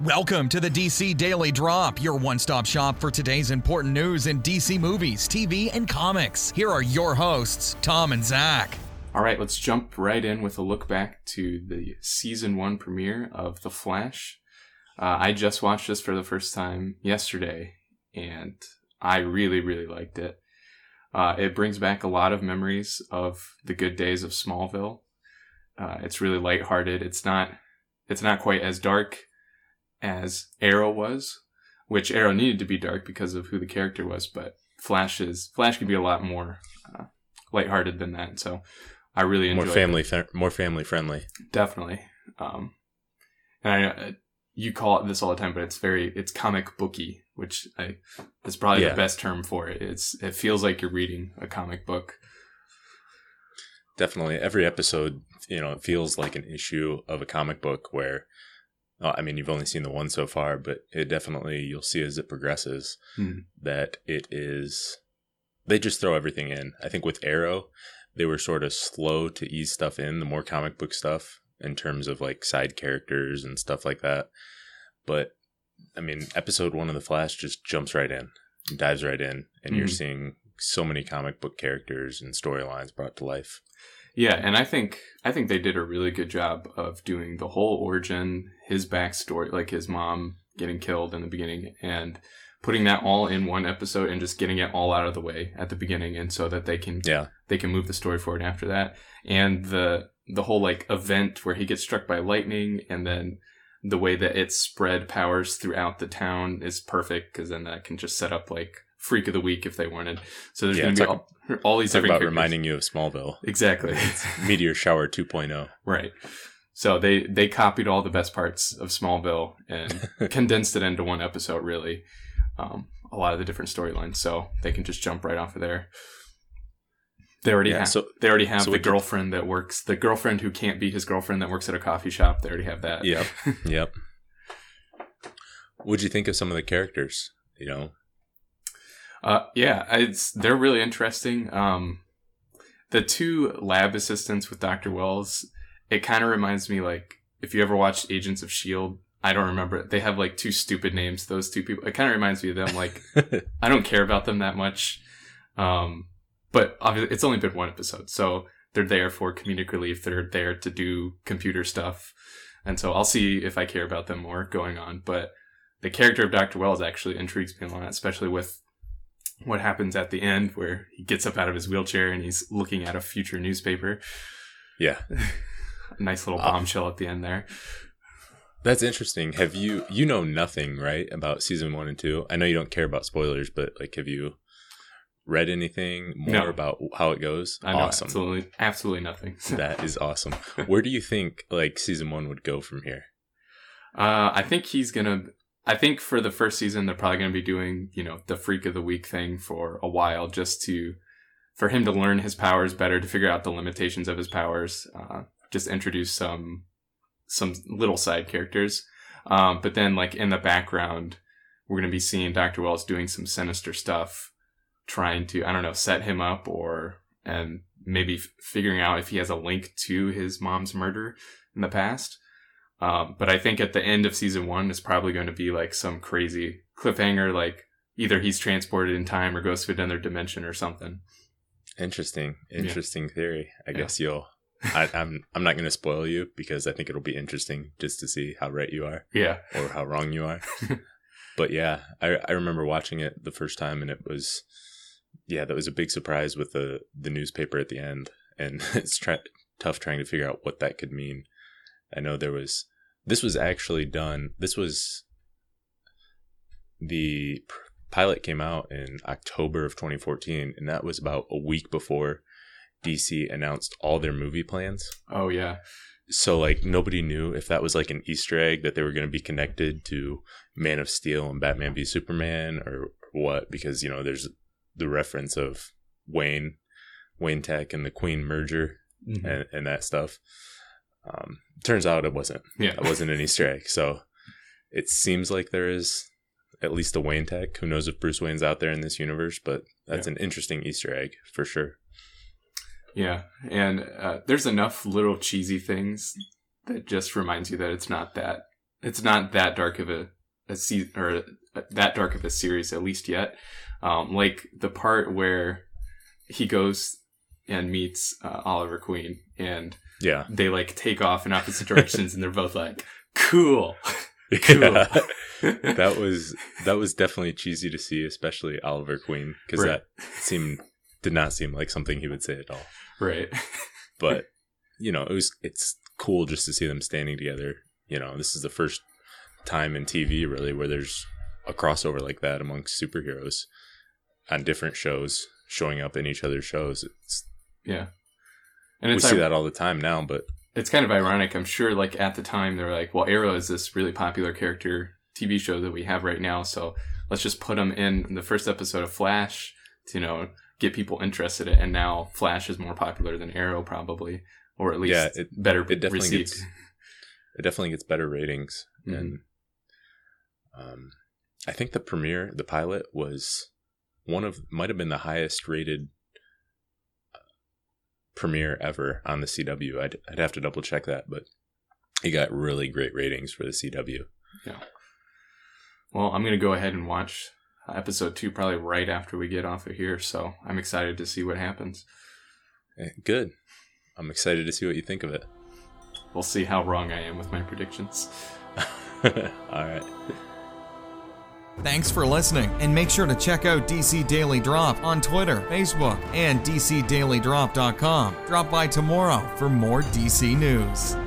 Welcome to the DC Daily Drop, your one-stop shop for today's important news in DC movies, TV, and comics. Here are your hosts, Tom and Zach. All right, let's jump right in with a look back to the Season 1 premiere of The Flash. I just watched this for the first time yesterday, and I really, really liked it. It brings back a lot of memories of the good days of Smallville. It's really lighthearted. It's not quite as dark as Arrow was, which Arrow needed to be dark because of who the character was, but Flash can be a lot more lighthearted than that. So I really enjoyed it. More family friendly. Definitely. And I know you call it this all the time, but it's comic booky, which is probably the best term for it. It feels like you're reading a comic book. Definitely. Every episode, it feels like an issue of a comic book where, you've only seen the one so far, but it definitely, you'll see as it progresses that they just throw everything in. I think with Arrow, they were sort of slow to ease stuff in, the more comic book stuff in terms of like side characters and stuff like that. But episode 1 of The Flash just jumps right in, dives right in, and you're seeing so many comic book characters and storylines brought to life. Yeah, and I think they did a really good job of doing the whole origin, his backstory, like his mom getting killed in the beginning, and putting that all in one episode and just getting it all out of the way at the beginning, and so that they can move the story forward after that. And the whole like event where he gets struck by lightning, and then the way that it spread powers throughout the town is perfect, because then that can just set up like Freak of the Week if they wanted. So there's going to be all these different characters. Reminding you of Smallville. Exactly. It's Meteor Shower 2.0. Right. So they copied all the best parts of Smallville and condensed it into one episode, really. A lot of the different storylines. So they can just jump right off of there. They already have the girlfriend who can't be his girlfriend that works at a coffee shop. They already have that. Yep. What'd you think of some of the characters? They're really interesting. The two lab assistants with Dr. Wells, it kind of reminds me, like, if you ever watched Agents of S.H.I.E.L.D., I don't remember. They have like two stupid names, those two people. It kind of reminds me of them. Like, I don't care about them that much. But obviously it's only been one episode, so they're there for comedic relief. They're there to do computer stuff. And so I'll see if I care about them more going on. But the character of Dr. Wells actually intrigues me a lot, especially with what happens at the end where he gets up out of his wheelchair and he's looking at a future newspaper. Yeah. A nice little bombshell at the end there. That's interesting. Have you know nothing, right, about season 1 and 2? I know you don't care about spoilers, but like, have you read anything more about how it goes? I know awesome. Absolutely nothing. That is awesome. Where do you think like season 1 would go from here? I think for the first season, they're probably going to be doing, the Freak of the Week thing for a while, just for him to learn his powers better, to figure out the limitations of his powers, just introduce some little side characters. But then like in the background, we're going to be seeing Dr. Wells doing some sinister stuff, trying to, set him up and maybe figuring out if he has a link to his mom's murder in the past. But I think at the end of season 1 is probably going to be like some crazy cliffhanger, like either he's transported in time or goes to another dimension or something. Interesting theory. I guess I'm not going to spoil you because I think it'll be interesting just to see how right you are. Yeah. Or how wrong you are. But yeah, I remember watching it the first time, and that was a big surprise with the newspaper at the end. And it's tough trying to figure out what that could mean. I know this was actually done. The pilot came out in October of 2014, and that was about a week before DC announced all their movie plans. Oh, yeah. So, like, nobody knew if that was like an Easter egg that they were going to be connected to Man of Steel and Batman v Superman or what, because, there's the reference of Wayne Tech and the Queen merger and that stuff. Turns out it wasn't. Yeah. It wasn't an Easter egg. So it seems like there is at least a Wayne Tech. Who knows if Bruce Wayne's out there in this universe, but that's an interesting Easter egg for sure. Yeah. And there's enough little cheesy things that just reminds you that it's not that it's not that dark of a season, or that dark of a series, at least yet. Like the part where he goes and meets Oliver Queen, and they like take off in opposite directions, and they're both like, cool. Cool. Yeah. that was definitely cheesy to see, especially Oliver Queen, because that did not seem like something he would say at all. Right. But it's cool just to see them standing together. This is the first time in TV really where there's a crossover like that amongst superheroes on different shows, showing up in each other's shows. And we see that all the time now, but it's kind of ironic. I'm sure like at the time they were like, well, Arrow is this really popular character TV show that we have right now, so let's just put him in the first episode of Flash to, get people interested in it. And now Flash is more popular than Arrow probably, or at least better received. It definitely gets better ratings. Mm-hmm. And I think the pilot was might have been the highest rated premiere ever on the CW. I'd have to double check that, but he got really great ratings for the CW. Yeah. Well, I'm going to go ahead and watch episode 2 probably right after we get off of here, so I'm excited to see what happens. Good. I'm excited to see what you think of it. We'll see how wrong I am with my predictions. All right. Thanks for listening, and make sure to check out DC Daily Drop on Twitter, Facebook, and DCDailyDrop.com. Drop by tomorrow for more DC news.